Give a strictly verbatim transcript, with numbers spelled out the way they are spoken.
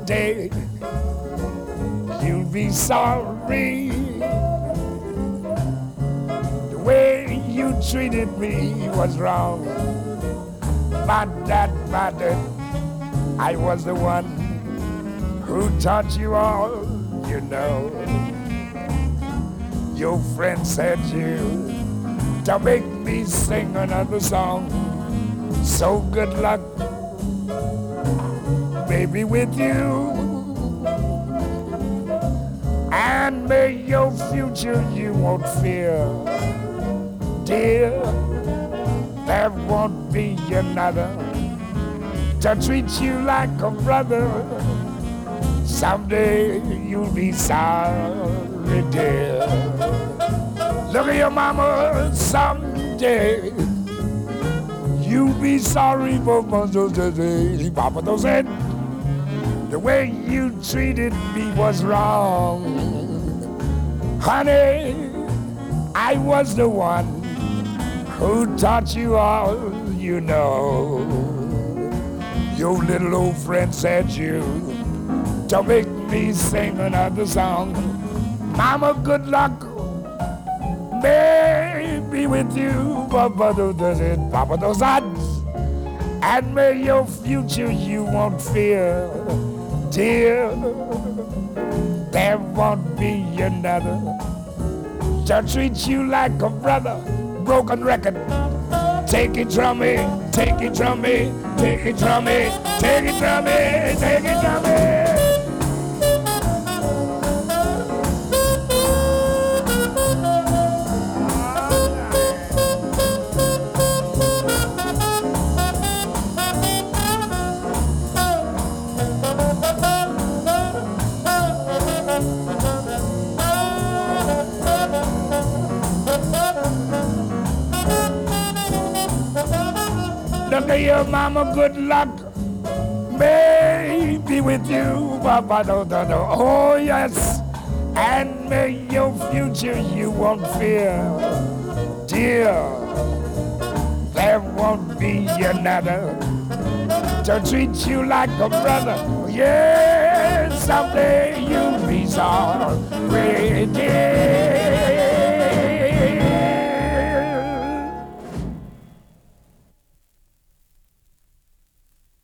someday you'll be sorry. The way you treated me was wrong. My dad, my dad, I was the one who taught you all you know. Your friend said you to make me sing another song. So good luck, baby, with you. And may your future you won't fear. Dear, there won't be another to treat you like a brother. Someday you'll be sorry, dear. Look at your mama, someday you'll be sorry for Mother's Papa don't say the way you treated me was wrong. Honey, I was the one who taught you all you know. Your little old friend said you to make me sing another song. Mama, good luck, may be with you, Papa does it, Papa does that. And may your future you won't fear, dear. There won't be another to treat you like a brother. Broken record, take it from me, take it from me, take it from me, take it from me, take it from me. Look at your mama, good luck, may be with you, Papa, no, no, no. Oh yes, and may your future you won't fear, dear. There won't be another to treat you like a brother. Yes, someday you'll be sorry, dear.